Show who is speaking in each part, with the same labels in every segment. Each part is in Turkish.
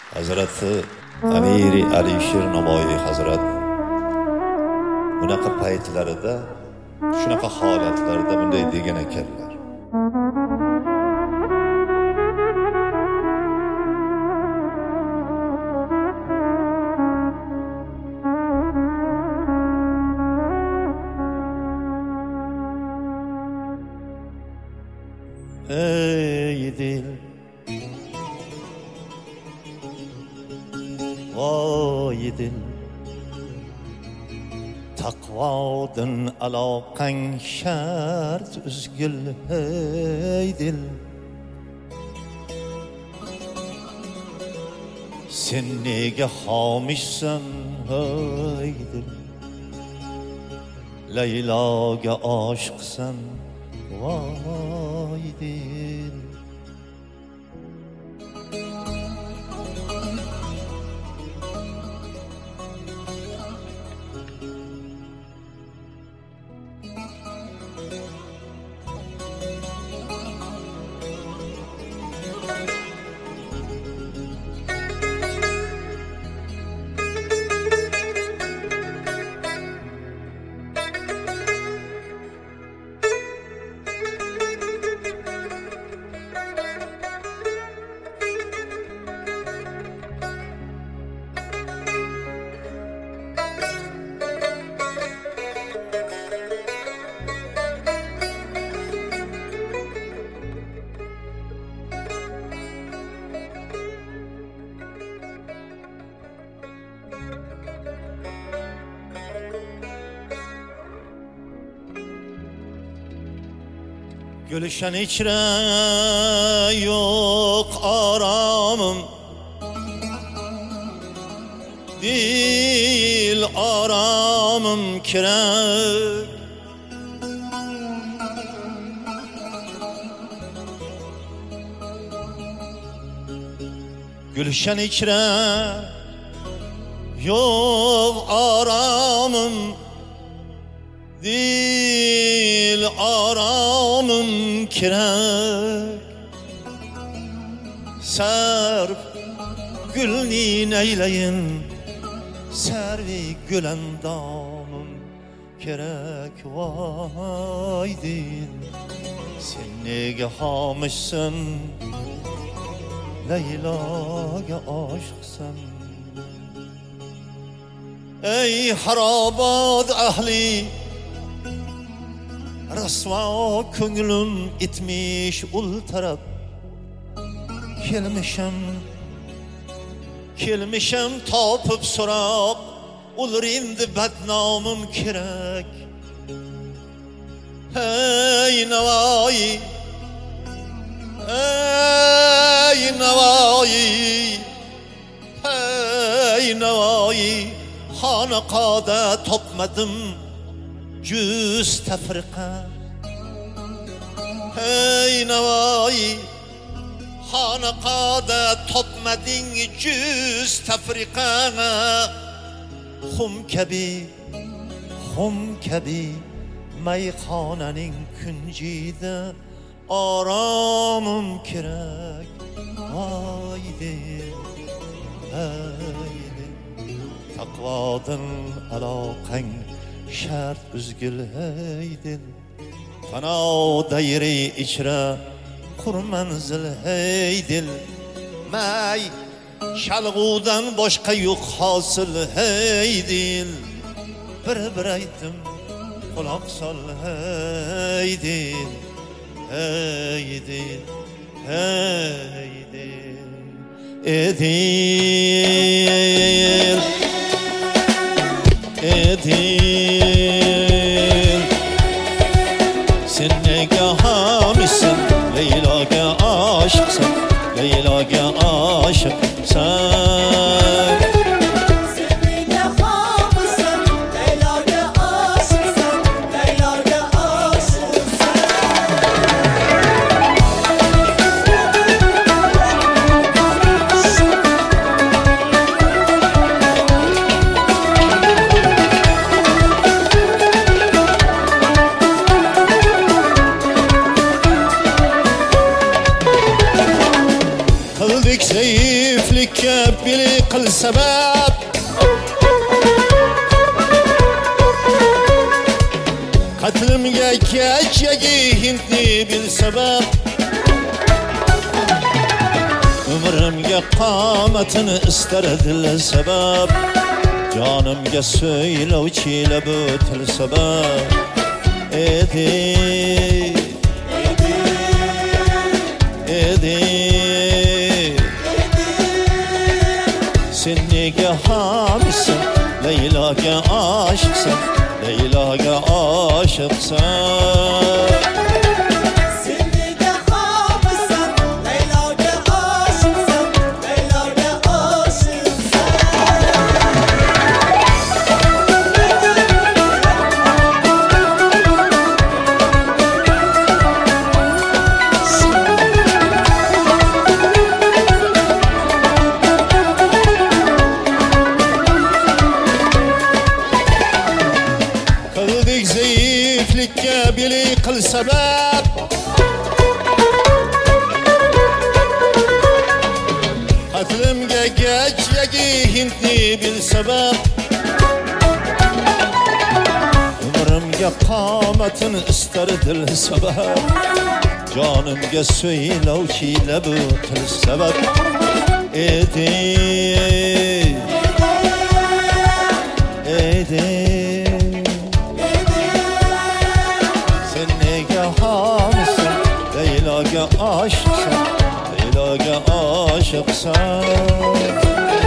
Speaker 1: Hazrati Amiri Alisher Navoiy Hazrat bunaqa paytlarida, shunaqa holatlarda bunday degan ekanlar. Ey dil, voy dil, taqvodin aloqang shart uzgil. Ey dil, sen nega xomishsan? Ey dil, Layloga oshiqsan. Voy dil, gülşen içre yok aramım, dil aramım kirek. Gülşen içre yok aramım, dil aramım kirek. Serv gülni neyleyin, servi gülendamım kirek. Vay dil, sen nege hamışsın? Layloga oshiqsan. Ey harobod ahli, rasvo ko'nglim itmish ul taraf. Kelmishim topib so'rab, ular endi badnomim kerak. Ey Navoiy, ey Navoiy, ey Navoiy, xonaqoda topmadim juz tafriqa. Ey Navoiy, xonaqoda topmading juz tafriqa. Xum kabi mayxonaning kunjida oromim kerak. Voy dil, ey dil, taqvodin aloqang shart uzgil. Ey dil, fano dayri ichra qur manzil. Ey dil, may shalg'udan boshqa yo'q hosil. Ey dil, bir aytdim quloq sol. Ey dil, ey dil, ey dil, ey dil, ey dil, sen nega hamişsin? Layloga oshiqsan, Layloga oshiqsan. Zayıflıkka bili qil sabab qatlimga kechagi hindni bil sabab umrimga qomatini istar dil sabab jonimga so'ylovchi labu til sabab edi sen nega hamsan Leylaga aşıqsan Leylaga aşıqsan zayıflikka bili qil sabab qatlimga kechagi hindni bil sabab umrimga qomatini istar dil sabab jonimga so'ylovchi labu til sabab edi Leylaga aşıqsan Leylaga aşıqsan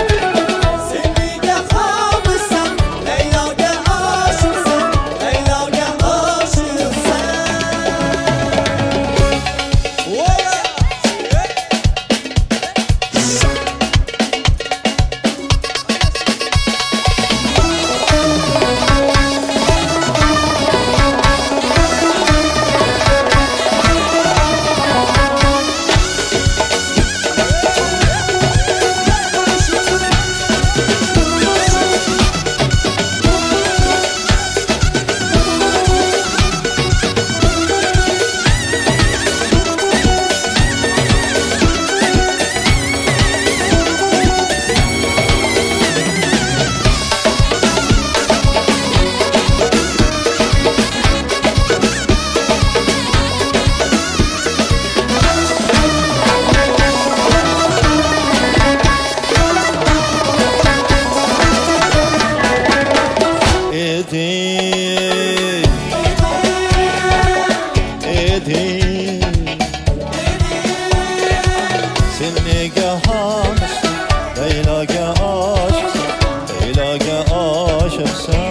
Speaker 1: Sen nega hamsan Leylaga aşıqsan Leylaga aşıqsan